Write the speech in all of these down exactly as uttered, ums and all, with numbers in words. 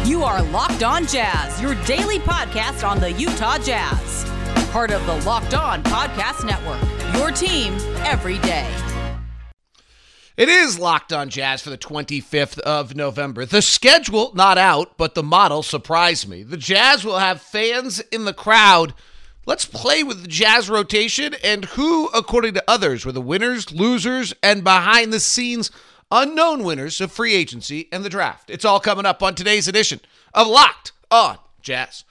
You are Locked On Jazz, your daily podcast on the Utah Jazz. Part of the Locked On Podcast Network, your team every day. It is Locked On Jazz for the twenty-fifth of November. The schedule, not out, but the model surprised me. The Jazz will have fans in the crowd. Let's play with the Jazz rotation and who, according to others, were the winners, losers, and behind-the-scenes unknown winners of free agency and the draft. It's all coming up on today's edition of Locked On Jazz.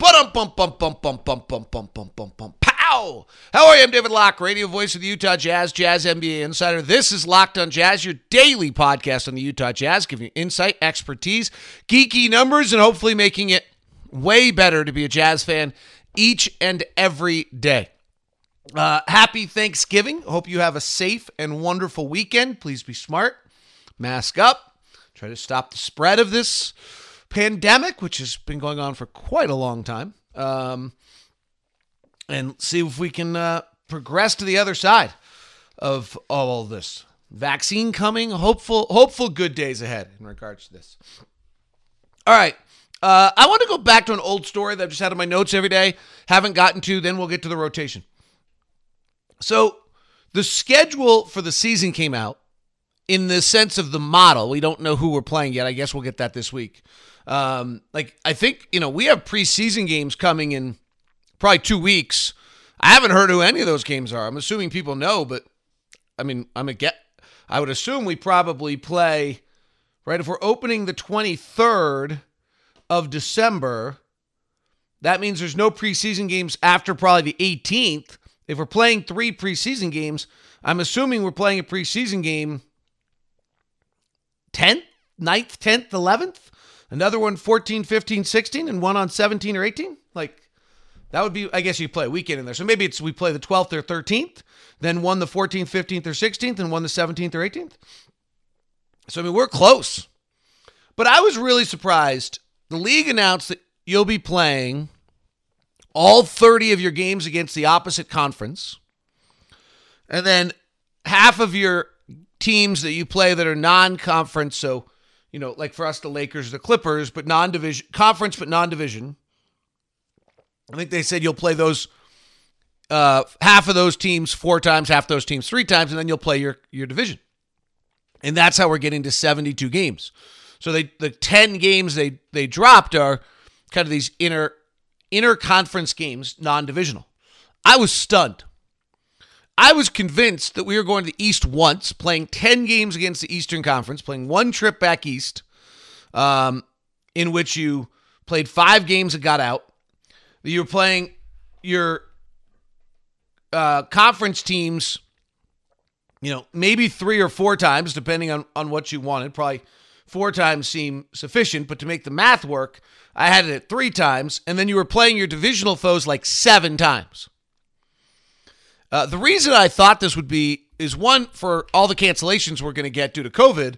Ba-dum-bum-bum-bum-bum-bum-bum-bum-bum-bum. Pow! How are you? I'm David Locke, radio voice of the Utah Jazz, Jazz N B A Insider. This is Locked On Jazz, your daily podcast on the Utah Jazz, giving you insight, expertise, geeky numbers, and hopefully making it way better to be a Jazz fan each and every day. Uh, happy Thanksgiving. Hope you have a safe and wonderful weekend. Please be smart. Mask up. Try to stop the spread of this pandemic, which has been going on for quite a long time. Um, and see if we can uh, progress to the other side of all of this. Vaccine coming. Hopeful, hopeful good days ahead in regards to this. All right. Uh, I want to go back to an old story that I've just had in my notes every day. Haven't gotten to. Then we'll get to the rotation. So the schedule for the season came out in the sense of the model. We don't know who we're playing yet. I guess we'll get that this week. Um, like, I think, you know, we have preseason games coming in probably two weeks. I haven't heard who any of those games are. I'm assuming people know, but I mean, I'm a get. I would assume we probably play, right? If we're opening the twenty-third of December, that means there's no preseason games after probably the eighteenth. If we're playing three preseason games, I'm assuming we're playing a preseason game tenth, ninth, tenth, eleventh, another one fourteen, fifteen, sixteen, and one on seventeen or eighteen. Like, that would be, I guess you play a weekend in there. So maybe it's we play the twelfth or thirteenth, then one the fourteenth, fifteenth, or sixteenth, and one the seventeenth or eighteenth. So, I mean, we're close. But I was really surprised. The league announced that you'll be playing all thirty of your games against the opposite conference. And then half of your teams that you play that are non-conference, so, you know, like for us, the Lakers, the Clippers, but non-division, conference, but non-division. I think they said you'll play those, uh, half of those teams four times, half those teams three times, and then you'll play your, your division. And that's how we're getting to seventy-two games. So they the ten games they, they dropped are kind of these inner inter-conference games, non-divisional. I was stunned. I was convinced that we were going to the East once, playing ten games against the Eastern Conference, playing one trip back east, um, in which you played five games and got out. You were playing your uh, conference teams, you know, maybe three or four times, depending on, on what you wanted. Probably four times seemed sufficient, but to make the math work, I had it at three times, and then you were playing your divisional foes like seven times. Uh, the reason I thought this would be is, one, for all the cancellations we're going to get due to COVID,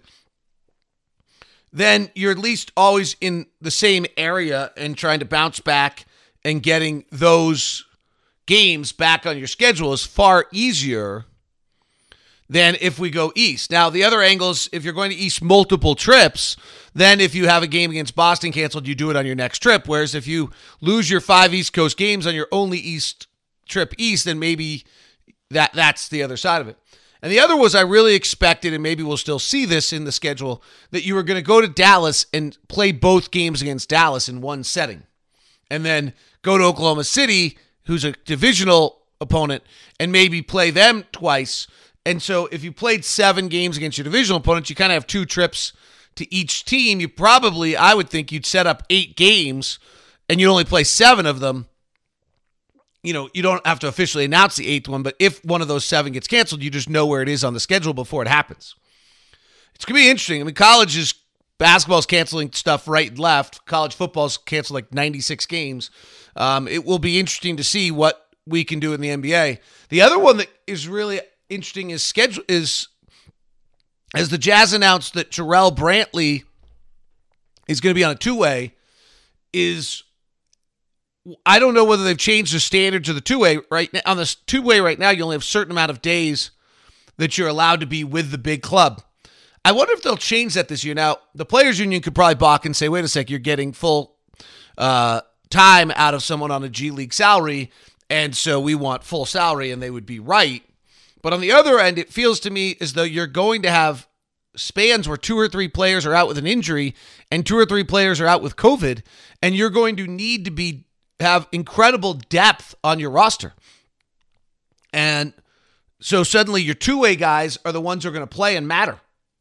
then you're at least always in the same area and trying to bounce back and getting those games back on your schedule is far easier than if we go east. Now, the other angle is if you're going to east multiple trips, then if you have a game against Boston canceled, you do it on your next trip. Whereas if you lose your five East Coast games on your only east trip east, then maybe that that's the other side of it. And the other was I really expected, and maybe we'll still see this in the schedule, that you were going to go to Dallas and play both games against Dallas in one setting. And then go to Oklahoma City, who's a divisional opponent, and maybe play them twice. And so if you played seven games against your divisional opponents, you kind of have two trips to each team. You probably, I would think, you'd set up eight games, and you'd only play seven of them. You know, you don't have to officially announce the eighth one, but if one of those seven gets canceled, you just know where it is on the schedule before it happens. It's going to be interesting. I mean, college is, basketball's canceling stuff right and left. College football's canceled like ninety-six games. Um, it will be interesting to see what we can do in the N B A. The other one that is really interesting is schedule is as the Jazz announced that Jarrell Brantley is going to be on a two-way, is I don't know whether they've changed the standards of the two-way right now. On the two-way right now, you only have a certain amount of days that you're allowed to be with the big club. I wonder if they'll change that this year. Now, the Players Union could probably balk and say, wait a sec, you're getting full uh, time out of someone on a G League salary, and so we want full salary, and they would be right. But on the other end, it feels to me as though you're going to have spans where two or three players are out with an injury and two or three players are out with COVID, and you're going to need to be have incredible depth on your roster. And so suddenly your two-way guys are the ones who are going to play and matter.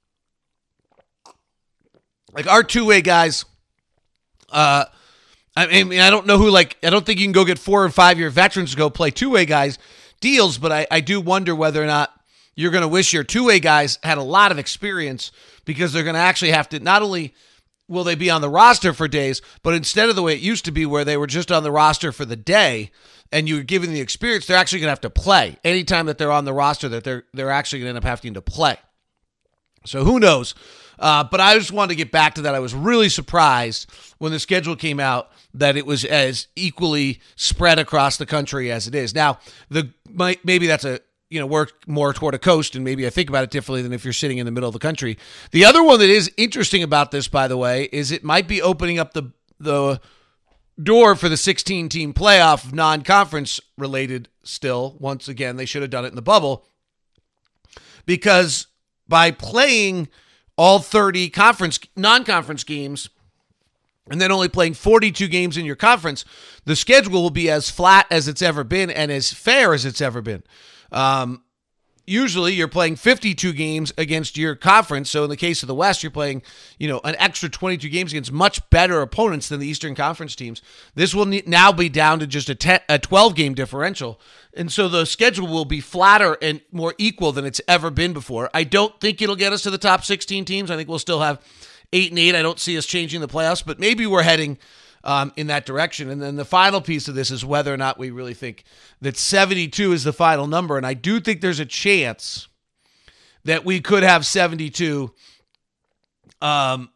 Like our two-way guys, uh, I mean, I don't know who, like, I don't think you can go get four or five-year veterans to go play two-way guys deals, but I, I do wonder whether or not you're going to wish your two-way guys had a lot of experience, because they're going to actually have to, not only will they be on the roster for days, but instead of the way it used to be where they were just on the roster for the day and you were giving the experience, they're actually going to have to play. Anytime that they're on the roster, that they're they're actually going to end up having to play. So who knows? Uh, but I just wanted to get back to that. I was really surprised when the schedule came out that it was as equally spread across the country as it is. Now, the maybe that's a you know, work more toward a coast, and maybe I think about it differently than if you're sitting in the middle of the country. The other one that is interesting about this, by the way, is it might be opening up the the door for the sixteen-team playoff, non-conference related still. Once again, they should have done it in the bubble, because by playing all thirty conference non-conference games and then only playing forty-two games in your conference, the schedule will be as flat as it's ever been and as fair as it's ever been. Um, usually you're playing fifty-two games against your conference. So in the case of the West, you're playing, you know, an extra twenty-two games against much better opponents than the Eastern Conference teams. This will now be down to just a ten, a twelve game differential. And so the schedule will be flatter and more equal than it's ever been before. I don't think it'll get us to the top sixteen teams. I think we'll still have eight and eight. I don't see us changing the playoffs, but maybe we're heading Um, in that direction. And then the final piece of this is whether or not we really think that seventy-two is the final number. And I do think there's a chance that we could have seventy-two, um,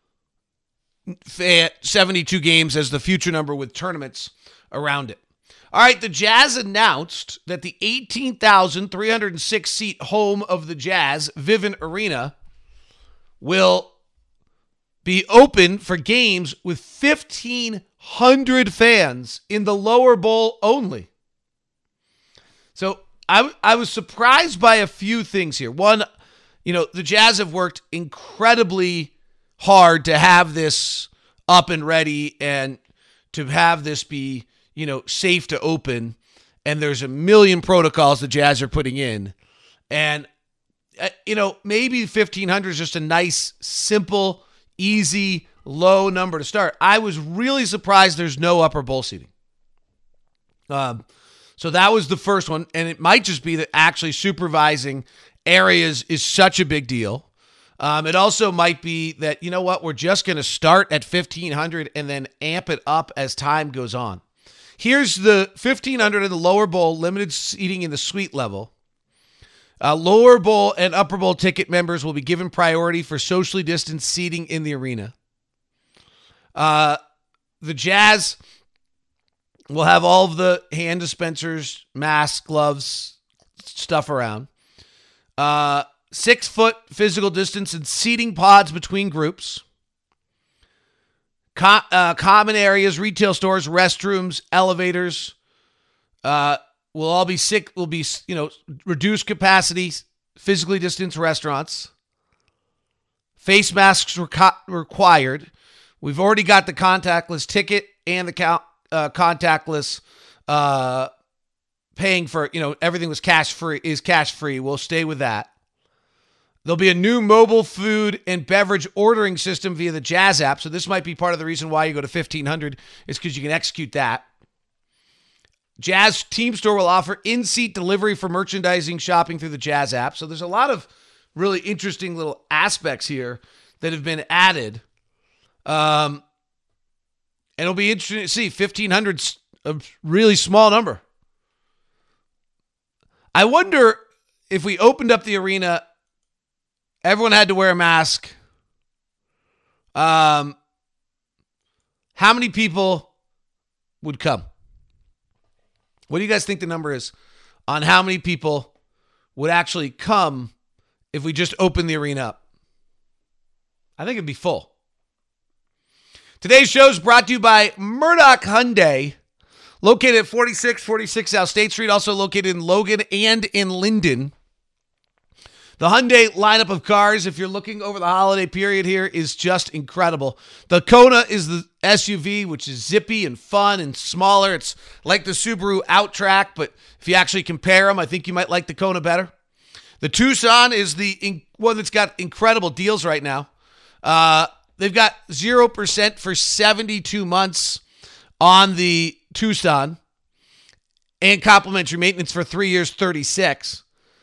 seventy-two games as the future number with tournaments around it. All right, the Jazz announced that the eighteen thousand three hundred six seat home of the Jazz, Vivint Arena, will be open for games with fifteen hundred fans in the lower bowl only. So I, I was surprised by a few things here. One, you know, the Jazz have worked incredibly hard to have this up and ready and to have this be, you know, safe to open. And there's a million protocols the Jazz are putting in. And, uh, you know, maybe fifteen hundred is just a nice, simple, easy, low number to start. I was really surprised there's no upper bowl seating. Um, so that was the first one, and it might just be that actually supervising areas is such a big deal. Um, it also might be that, you know what, we're just going to start at fifteen hundred and then amp it up as time goes on. Here's the fifteen hundred in the lower bowl, limited seating in the suite level. Uh, lower bowl and upper bowl ticket members will be given priority for socially distanced seating in the arena. Uh, the Jazz will have all of the hand dispensers, masks, gloves, stuff around. Uh, six foot physical distance and seating pods between groups. Co- uh, common areas, retail stores, restrooms, elevators, uh, We'll all be sick. We'll be, you know, reduced capacity, physically distanced restaurants. Face masks reco- required. We've already got the contactless ticket and the count, uh, contactless uh, paying for, you know, everything was cash free, is cash free. We'll stay with that. There'll be a new mobile food and beverage ordering system via the Jazz app. So this might be part of the reason why you go to fifteen hundred is because you can execute that. Jazz Team Store will offer in-seat delivery for merchandising shopping through the Jazz app. So there's a lot of really interesting little aspects here that have been added. Um, and it'll be interesting to see. fifteen hundred's a really small number. I wonder if we opened up the arena, everyone had to wear a mask. Um, how many people would come? What do you guys think the number is on how many people would actually come if we just open the arena up? I think it'd be full. Today's show is brought to you by Murdoch Hyundai, located at forty-six forty-six South State Street, also located in Logan and in Linden. The Hyundai lineup of cars, if you're looking over the holiday period here, is just incredible. The Kona is the S U V, which is zippy and fun and smaller. It's like the Subaru Outback, but if you actually compare them, I think you might like the Kona better. The Tucson is the one that's got incredible deals right now. Uh, they've got zero percent for seventy-two months on the Tucson and complimentary maintenance for three years, thirty-six.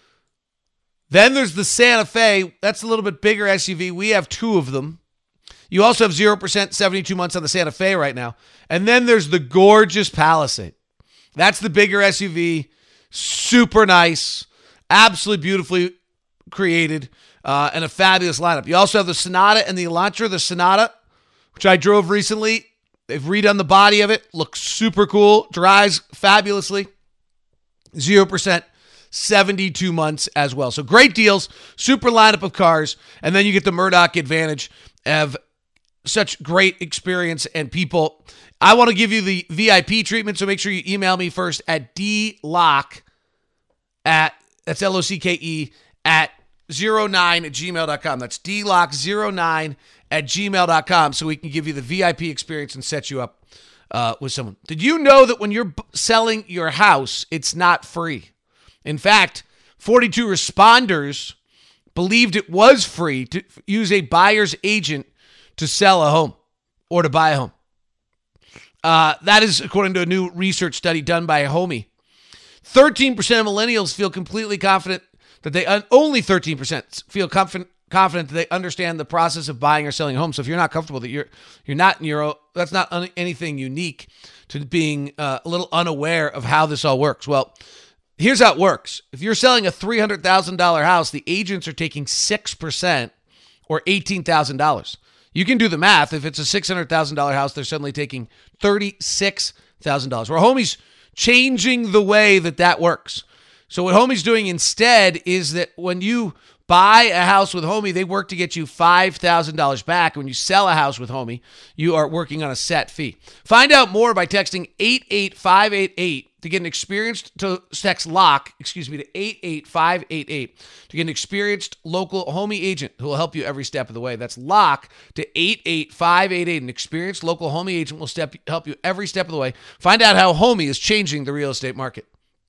Then there's the Santa Fe. That's a little bit bigger S U V. We have two of them. You also have zero percent, seventy-two months on the Santa Fe right now. And then there's the gorgeous Palisade. That's the bigger S U V. Super nice. Absolutely beautifully created. Uh, and a fabulous lineup. You also have the Sonata and the Elantra. The Sonata, which I drove recently. They've redone the body of it. Looks super cool. Drives fabulously. zero percent. seventy-two months as well. So great deals, super lineup of cars, and then you get the Murdoch advantage of such great experience and people. I want to give you the V I P treatment, so make sure you email me first at dlock at, that's L O C K E, at zero nine at gmail dot com. That's dlock zero nine at gmail dot com so we can give you the V I P experience and set you up uh, with someone. Did you know that when you're b- selling your house, it's not free? In fact, forty-two responders believed it was free to use a buyer's agent to sell a home or to buy a home. Uh, that is according to a new research study done by Homey. thirteen percent of millennials feel completely confident that they, un- only thirteen percent feel confident confident that they understand the process of buying or selling a home. So if you're not comfortable that you're you're not in your own, that's not un- anything unique to being uh, a little unaware of how this all works. Well, here's how it works. If you're selling a three hundred thousand dollars house, the agents are taking six percent or eighteen thousand dollars. You can do the math. If it's a six hundred thousand dollars house, they're suddenly taking thirty-six thousand dollars. Where Homey's changing the way that that works. So what Homey's doing instead is that when you buy a house with Homey, they work to get you five thousand dollars back. When you sell a house with Homey, you are working on a set fee. Find out more by texting eight eight five eight eight to get an experienced, to text LOCK, excuse me, to eight eight five eight eight to get an experienced local Homey agent who will help you every step of the way. That's LOCK to eight eight five eight eight. An experienced local Homey agent will step help you every step of the way. Find out how Homey is changing the real estate market.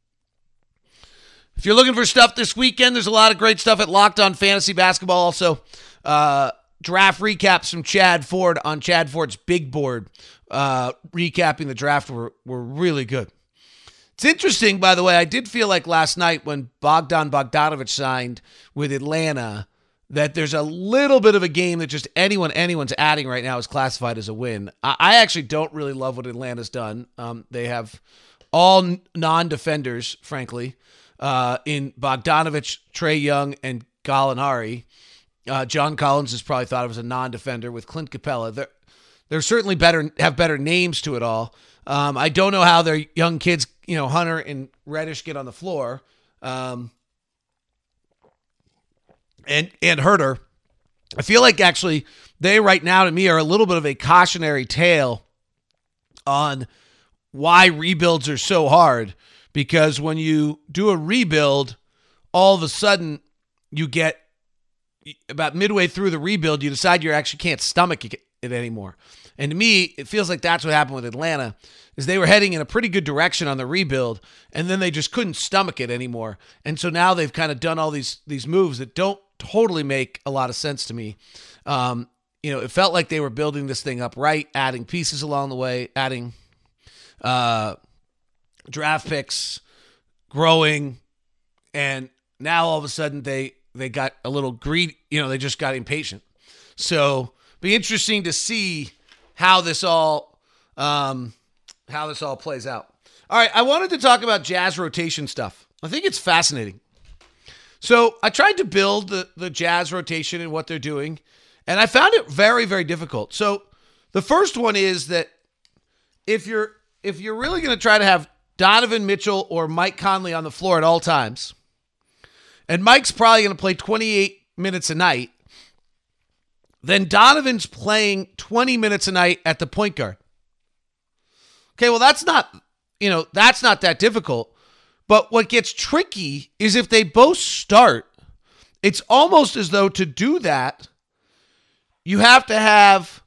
If you're looking for stuff this weekend, there's a lot of great stuff at Locked On Fantasy Basketball. Also, uh, draft recaps from Chad Ford on Chad Ford's Big Board. Uh, recapping the draft were, were really good. It's interesting, by the way, I did feel like last night when Bogdan Bogdanovic signed with Atlanta that there's a little bit of a game that just anyone anyone's adding right now is classified as a win. I, I actually don't really love what Atlanta's done. Um, they have all non-defenders, frankly. Uh, in Bogdanovic, Trae Young, and Gallinari. Uh, John Collins is probably thought of as a non-defender with Clint Capella. They're, they're certainly better, have better names to it all. Um, I don't know how their young kids, you know, Hunter and Reddish get on the floor. Um, and, and Herter. I feel like actually they right now to me are a little bit of a cautionary tale on why rebuilds are so hard. Because when you do a rebuild, all of a sudden you get about midway through the rebuild, you decide you actually can't stomach it anymore. And to me, it feels like that's what happened with Atlanta, is they were heading in a pretty good direction on the rebuild, and then they just couldn't stomach it anymore. And so now they've kind of done all these these moves that don't totally make a lot of sense to me. Um, you know, it felt like they were building this thing up right, adding pieces along the way, adding uh draft picks, growing, and now all of a sudden they they got a little greedy, you know, they just got impatient. So be interesting to see how this all um, how this all plays out. All right, I wanted to talk about Jazz rotation stuff. I think it's fascinating. So I tried to build the, the Jazz rotation and what they're doing, and I found it very, very difficult. So the first one is that if you're if you're really going to try to have Donovan Mitchell or Mike Conley on the floor at all times, and Mike's probably going to play twenty-eight minutes a night, then Donovan's playing twenty minutes a night at the point guard. Okay, well, that's not, you know, that's not that difficult. But what gets tricky is if they both start, it's almost as though to do that, you have to have,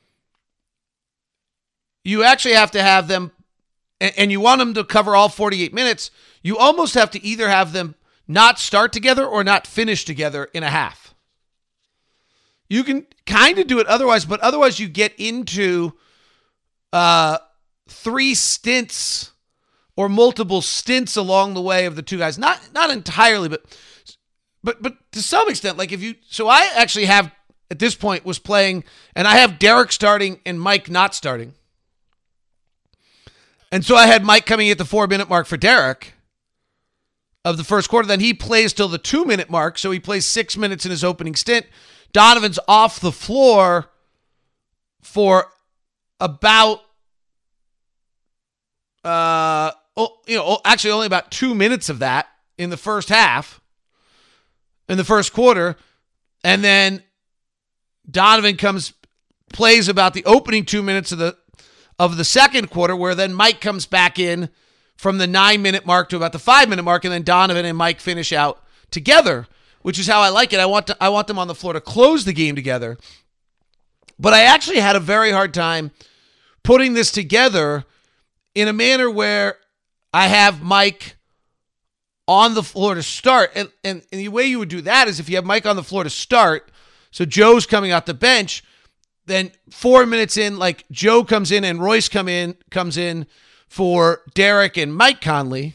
you actually have to have them, and, and you want them to cover all forty-eight minutes, you almost have to either have them not start together or not finish together in a half. You can kind of do it otherwise, but otherwise you get into uh, three stints or multiple stints along the way of the two guys. Not not entirely, but but but to some extent. Like if you, so I actually have at this point was playing, and I have Derek starting and Mike not starting, and so I had Mike coming at the four minute mark for Derek of the first quarter. Then he plays till the two minute mark, so he plays six minutes in his opening stint. Donovan's off the floor for about, uh, oh, you know, actually only about two minutes of that in the first half, in the first quarter. And then Donovan comes, plays about the opening two minutes of the, of the second quarter, where then Mike comes back in from the nine minute mark to about the five minute mark. And then Donovan and Mike finish out together, which is how I like it. I want to, I want them on the floor to close the game together. But I actually had a very hard time putting this together in a manner where I have Mike on the floor to start. And, and, and the way you would do that is if you have Mike on the floor to start, so Joe's coming out the bench, then four minutes in, like Joe comes in and Royce come in, comes in for Derek and Mike Conley.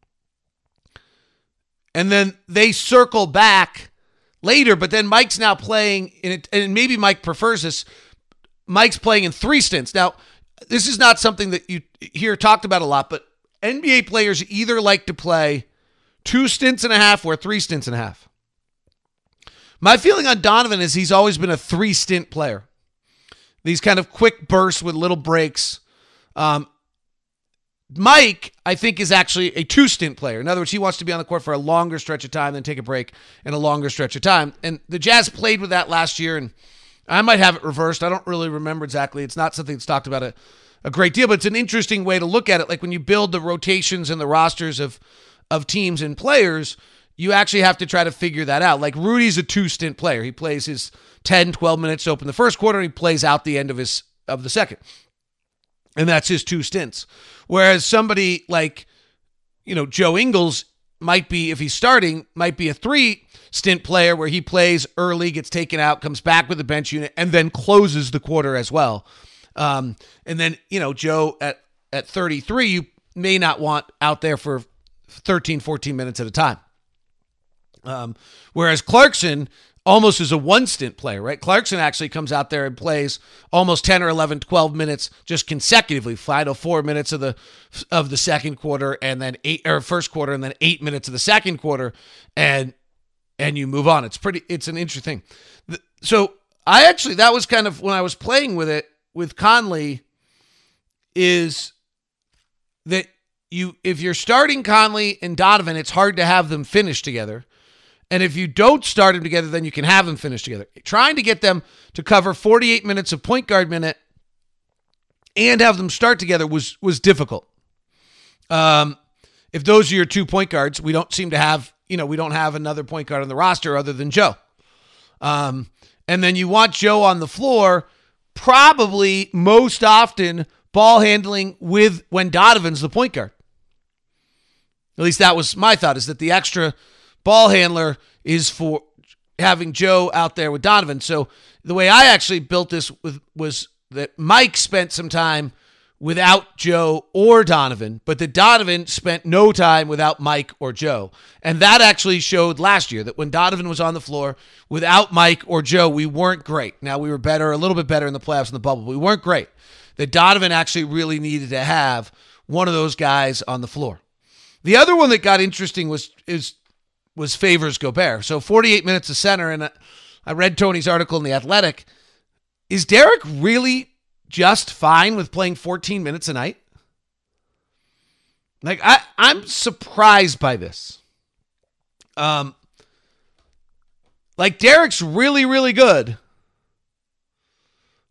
And then they circle back later, but then Mike's now playing, in it, and maybe Mike prefers this, Mike's playing in three stints. Now, this is not something that you hear talked about a lot, but N B A players either like to play two stints and a half or three stints and a half. My feeling on Donovan is he's always been a three-stint player. These kind of quick bursts with little breaks. Um, Mike, I think, is actually a two-stint player. In other words, he wants to be on the court for a longer stretch of time, then take a break and a longer stretch of time. And the Jazz played with that last year, and I might have it reversed. I don't really remember exactly. It's not something that's talked about a, a great deal, but it's an interesting way to look at it. Like when you build the rotations and the rosters of, of teams and players, you actually have to try to figure that out. Like Rudy's a two-stint player. He plays his ten, twelve minutes to open the first quarter, and he plays out the end of his of the second. And that's his two stints. Whereas somebody like, you know, Joe Ingles might be, if he's starting, might be a three stint player where he plays early, gets taken out, comes back with the bench unit, and then closes the quarter as well. Um, and then, you know, Joe at, at thirty-three, you may not want out there for thirteen, fourteen minutes at a time. Um, whereas Clarkson almost is a one stint player, right? Clarkson actually comes out there and plays almost ten or eleven, twelve minutes just consecutively, final four minutes of the of the second quarter, and then eight or first quarter, and then eight minutes of the second quarter, and and you move on. It's pretty. It's an interesting thing. So I actually, that was kind of when I was playing with it with Conley, is that you if you're starting Conley and Donovan, it's hard to have them finish together. And if you don't start them together, then you can have them finish together. Trying to get them to cover forty-eight minutes of point guard minute and have them start together was was difficult. Um, if those are your two point guards, we don't seem to have, you know, we don't have another point guard on the roster other than Joe. Um, and then you want Joe on the floor, probably most often ball handling with when Donovan's the point guard. At least that was my thought, is that the extra ball handler is for having Joe out there with Donovan. So the way I actually built this with, was that Mike spent some time without Joe or Donovan, but that Donovan spent no time without Mike or Joe. And that actually showed last year that when Donovan was on the floor without Mike or Joe, we weren't great. Now we were better, a little bit better in the playoffs in the bubble, but we weren't great. That Donovan actually really needed to have one of those guys on the floor. The other one that got interesting was is was Favors Gobert. So forty-eight minutes of center, and I read Tony's article in The Athletic. Is Derek really just fine with playing fourteen minutes a night? Like, I, I'm surprised by this. Um, like, Derek's really, really good,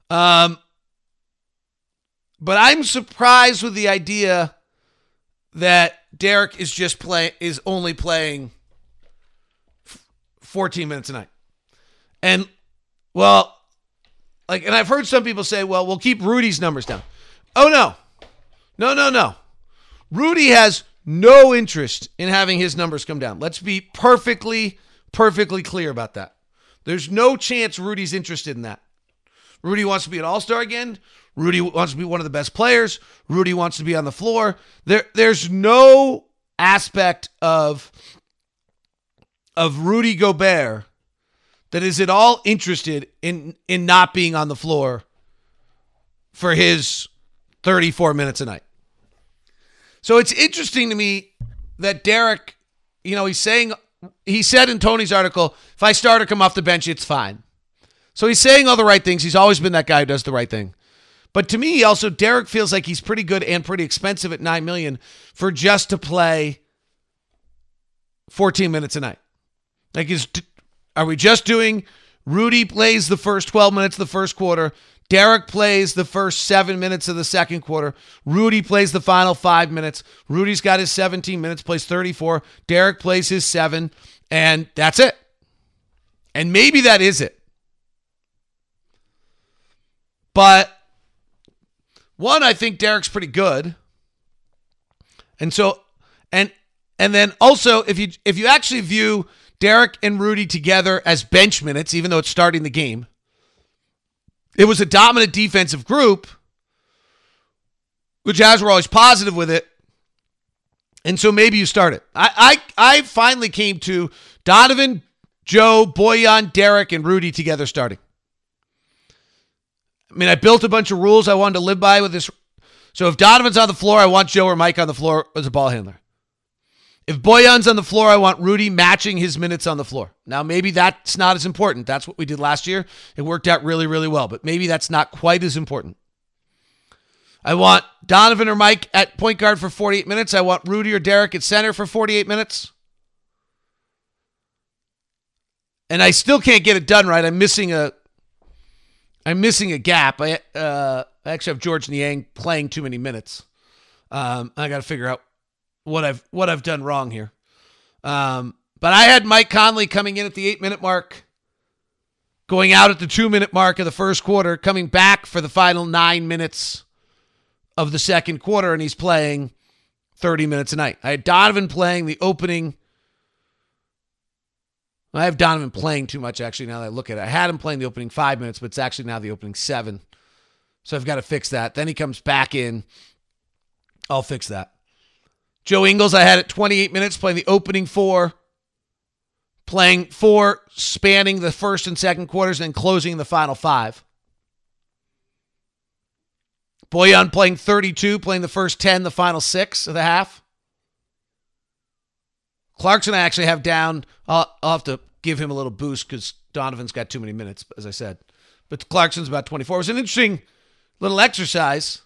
Um, but I'm surprised with the idea that Derek is just play is only playing fourteen minutes a night. And, well, like, and I've heard some people say, well, we'll keep Rudy's numbers down. Oh, no. No, no, no. Rudy has no interest in having his numbers come down. Let's be perfectly, perfectly clear about that. There's no chance Rudy's interested in that. Rudy wants to be an all-star again. Rudy wants to be one of the best players. Rudy wants to be on the floor. There, there's no aspect of, of Rudy Gobert that is at all interested in, in not being on the floor for his thirty-four minutes a night. So it's interesting to me that Derek, you know, he's saying, he said in Tony's article, if I start or come off the bench, it's fine. So he's saying all the right things. He's always been that guy who does the right thing. But to me, also, Derek feels like he's pretty good and pretty expensive at nine million dollars for just to play fourteen minutes a night. Like, is are we just doing Rudy plays the first twelve minutes of the first quarter, Derek plays the first seven minutes of the second quarter, Rudy plays the final five minutes, Rudy's got his seventeen minutes, plays thirty-four, Derek plays his seven, and that's it. And maybe that is it. But one, I think Derek's pretty good. And so, and and then also, if you if you actually view Derek and Rudy together as bench minutes, even though it's starting the game, it was a dominant defensive group. The Jazz were always positive with it. And so maybe you start it. I I, I finally came to Donovan, Joe, Bojan, Derek, and Rudy together starting. I mean, I built a bunch of rules I wanted to live by with this. So if Donovan's on the floor, I want Joe or Mike on the floor as a ball handler. If Bojan's on the floor, I want Rudy matching his minutes on the floor. Now, maybe that's not as important. That's what we did last year. It worked out really, really well, but maybe that's not quite as important. I want Donovan or Mike at point guard for forty-eight minutes. I want Rudy or Derek at center for forty-eight minutes. And I still can't get it done right. I'm missing a I'm missing a gap. I uh, I actually have George Niang playing too many minutes. Um, I got to figure out what I've what I've done wrong here. Um, but I had Mike Conley coming in at the eight-minute mark, going out at the two-minute mark of the first quarter, coming back for the final nine minutes of the second quarter, and he's playing thirty minutes a night. I had Donovan playing the opening. I have Donovan playing too much, actually, now that I look at it. I had him playing the opening five minutes, but it's actually now the opening seven. So I've got to fix that. Then he comes back in. I'll fix that. Joe Ingles, I had at twenty-eight minutes, playing the opening four, playing four, spanning the first and second quarters, and then closing the final five. Bojan playing thirty-two, playing the first ten, the final six of the half. Clarkson I actually have down. I'll, I'll have to give him a little boost because Donovan's got too many minutes, as I said. But Clarkson's about twenty-four. It was an interesting little exercise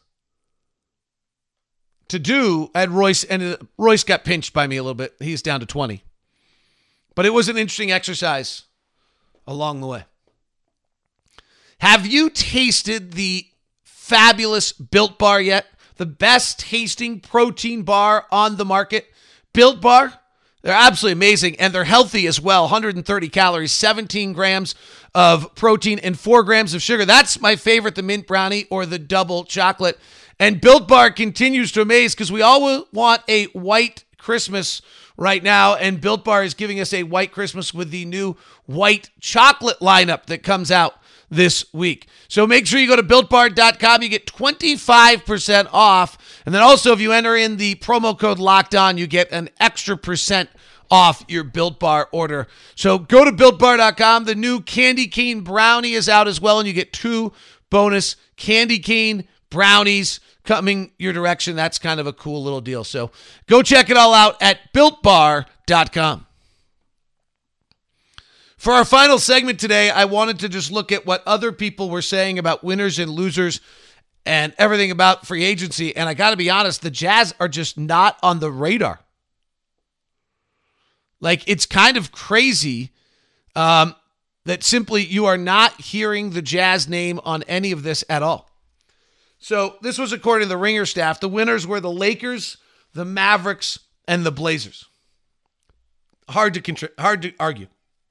to do. I had Royce, and Royce got pinched by me a little bit. He's down to twenty. But it was an interesting exercise along the way. Have you tasted the fabulous Built Bar yet? The best tasting protein bar on the market. Built Bar. They're absolutely amazing, and they're healthy as well. one hundred thirty calories, seventeen grams of protein, and four grams of sugar. That's my favorite, the mint brownie or the double chocolate. And Built Bar continues to amaze because we all want a white Christmas right now, and Built Bar is giving us a white Christmas with the new white chocolate lineup that comes out this week. So make sure you go to built bar dot com. You get twenty-five percent off. And then also, if you enter in the promo code Locked On, you get an extra percent off your Built Bar order. So go to built bar dot com. The new Candy Cane Brownie is out as well, and you get two bonus Candy Cane Brownies coming your direction. That's kind of a cool little deal. So go check it all out at built bar dot com. For our final segment today, I wanted to just look at what other people were saying about winners and losers and everything about free agency. And I got to be honest, the Jazz are just not on the radar. Like, it's kind of crazy. Um, that simply you are not hearing the Jazz name on any of this at all. So this was according to the Ringer staff. The winners were the Lakers, the Mavericks, and the Blazers. Hard to contri- hard to argue.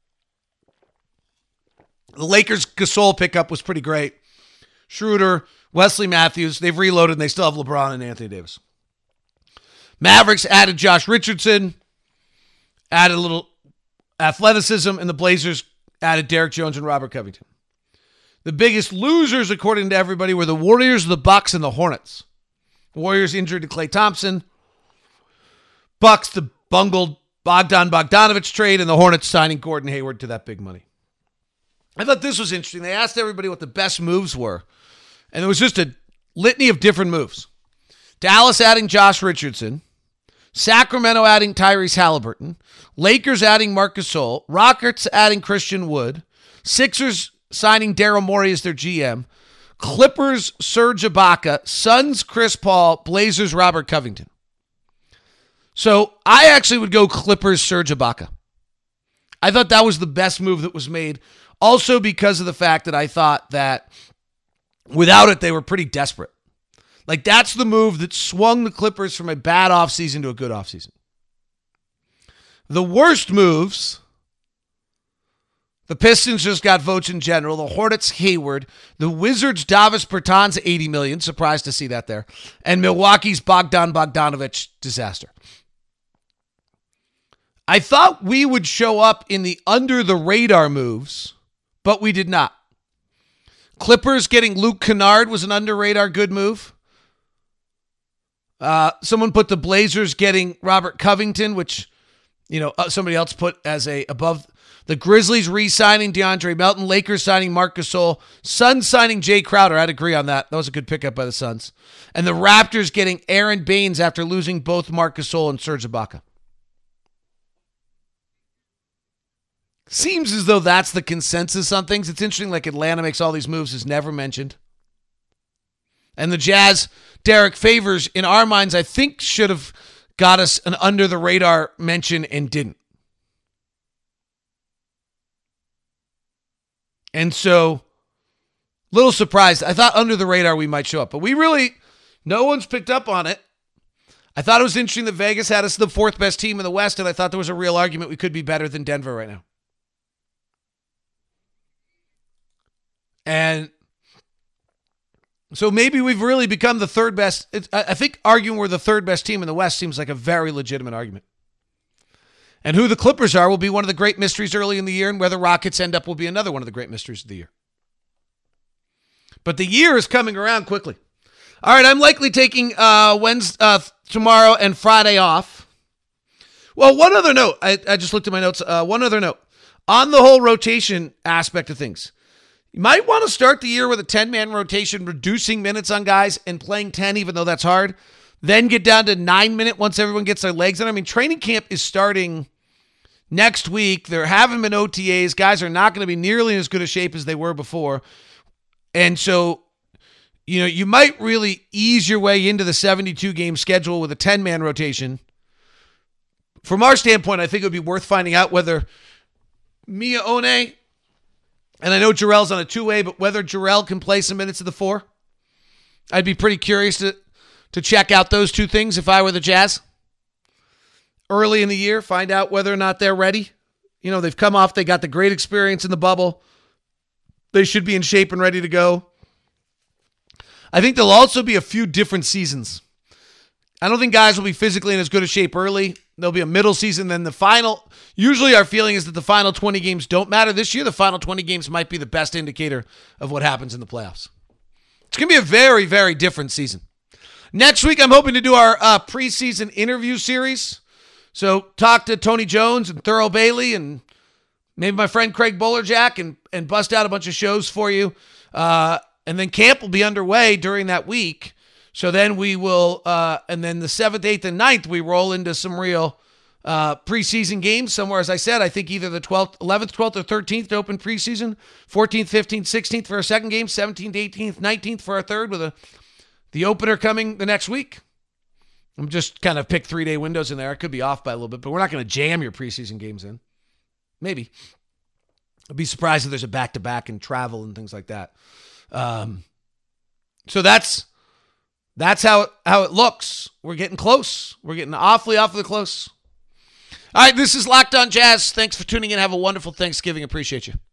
The Lakers Gasol pickup was pretty great. Schroeder, Wesley Matthews, they've reloaded and they still have LeBron and Anthony Davis. Mavericks added Josh Richardson, added a little athleticism, and the Blazers added Derek Jones and Robert Covington. The biggest losers, according to everybody, were the Warriors, the Bucks, and the Hornets. The Warriors injured to Klay Thompson. Bucks, the bungled Bogdan Bogdanovic trade, and the Hornets signing Gordon Hayward to that big money. I thought this was interesting. They asked everybody what the best moves were, and there was just a litany of different moves. Dallas adding Josh Richardson, Sacramento adding Tyrese Halliburton, Lakers adding Marc Gasol, Rockets adding Christian Wood, Sixers signing Daryl Morey as their G M, Clippers Serge Ibaka, Suns Chris Paul, Blazers Robert Covington. So I actually would go Clippers Serge Ibaka. I thought that was the best move that was made, also because of the fact that I thought that without it, they were pretty desperate. Like, that's the move that swung the Clippers from a bad offseason to a good offseason. The worst moves, the Pistons just got votes in general. The Hornets, Hayward. The Wizards, Davis Bertans, eighty million dollars. Surprised to see that there. And Milwaukee's Bogdan Bogdanovic, disaster. I thought we would show up in the under-the-radar moves, but we did not. Clippers getting Luke Kennard was an under-radar good move. Uh, someone put the Blazers getting Robert Covington, which, you know, uh, somebody else put as a above. The Grizzlies re-signing DeAndre Melton. Lakers signing Marc Gasol. Suns signing Jay Crowder. I'd agree on that. That was a good pickup by the Suns. And the Raptors getting Aaron Baines after losing both Marc Gasol and Serge Ibaka. Seems as though that's the consensus on things. It's interesting, like Atlanta makes all these moves, is never mentioned. And the Jazz, Derek Favors, in our minds, I think should have got us an under-the-radar mention and didn't. And so, little surprised. I thought under the radar we might show up, but we really, no one's picked up on it. I thought it was interesting that Vegas had us the fourth best team in the West, and I thought there was a real argument we could be better than Denver right now. And so maybe we've really become the third best. It's, I think arguing we're the third best team in the West seems like a very legitimate argument. And who the Clippers are will be one of the great mysteries early in the year, and where the Rockets end up will be another one of the great mysteries of the year. But the year is coming around quickly. All right, I'm likely taking uh, Wednesday, uh, tomorrow and Friday off. Well, one other note. I, I just looked at my notes. Uh, one other note. On the whole rotation aspect of things, you might want to start the year with a ten-man rotation, reducing minutes on guys and playing ten, even though that's hard. Then get down to nine-minute once everyone gets their legs in. I mean, training camp is starting next week. There haven't been O T As. Guys are not going to be nearly as good a shape as they were before. And so, you know, you might really ease your way into the seventy-two game schedule with a ten-man rotation. From our standpoint, I think it would be worth finding out whether Mia One, and I know Jarrell's on a two-way, but whether Jarrell can play some minutes of the four. I'd be pretty curious to, to check out those two things if I were the Jazz. Early in the year, find out whether or not they're ready. You know, they've come off, they got the great experience in the bubble. They should be in shape and ready to go. I think there'll also be a few different seasons. I don't think guys will be physically in as good a shape early. There'll be a middle season, then the final. Usually our feeling is that the final twenty games don't matter. This year, the final twenty games might be the best indicator of what happens in the playoffs. It's going to be a very, very different season. Next week, I'm hoping to do our uh, preseason interview series. So talk to Tony Jones and Thurl Bailey and maybe my friend Craig Bolerjack and, and bust out a bunch of shows for you. Uh, and then camp will be underway during that week. So then we will, uh, and then the seventh, eighth, and ninth, we roll into some real uh, preseason games somewhere. As I said, I think either the twelfth, eleventh, twelfth, or thirteenth to open preseason, fourteenth, fifteenth, sixteenth for our second game, seventeenth, eighteenth, nineteenth for our third, with a the opener coming the next week. I'm just kind of pick three-day windows in there. I could be off by a little bit, but we're not going to jam your preseason games in. Maybe. I'd be surprised if there's a back-to-back and travel and things like that. Um, so that's that's how, how it looks. We're getting close. We're getting awfully, awfully close. All right, this is Locked On Jazz. Thanks for tuning in. Have a wonderful Thanksgiving. Appreciate you.